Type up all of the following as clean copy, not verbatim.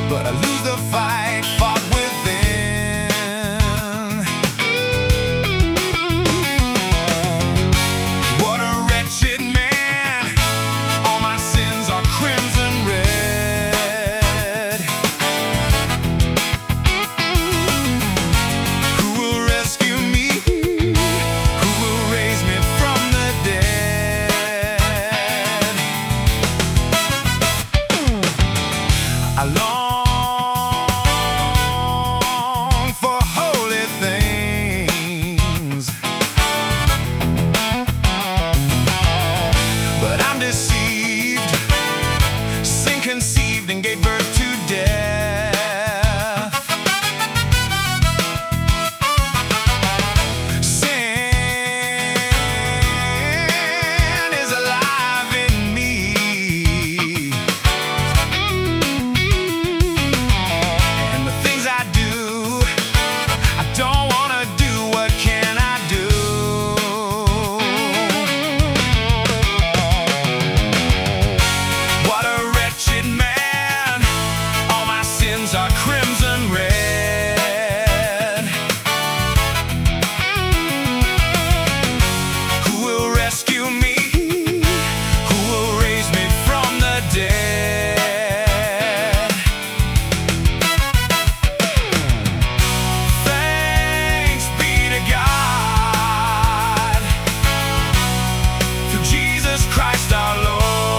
but I lose the fight fought within. What a wretched man, all my sins are crimson red. Who will rescue me? Who will raise me from the dead? I long for holy things, but I'm deceived, sin conceived and gave birth to death. Sin is alive in me, and the things I do, I don't want to do. What can I do? What a wretched man, all my sins are crimson red. Who will rescue me? Who will raise me from the dead? Thanks be to God, through Jesus Christ our Lord.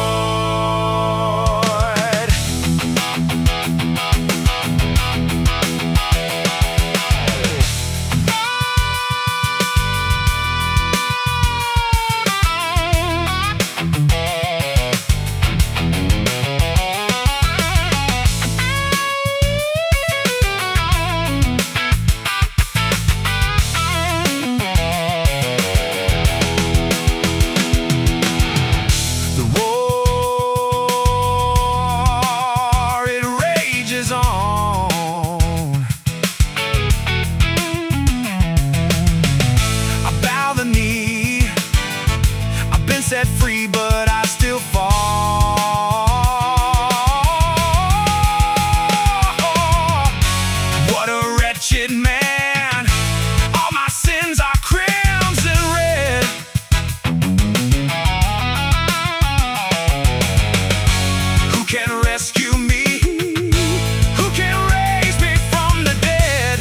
The war, it rages on. I bow the knee, I've been set free, but I still fall. What a wretched man, all my sins are crimson red. Who can rescue me? Who can raise me from the dead?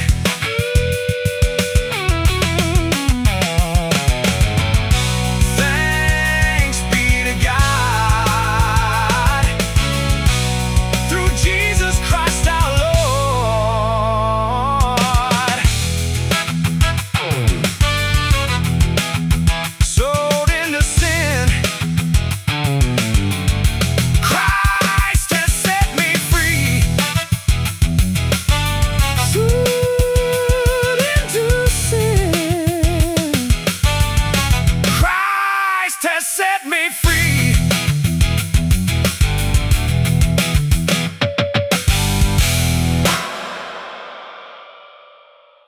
Thanks be to God, through Jesus Christ our Lord. Sold into sin, Christ has set me free. Sold into sin, Christ has set me free.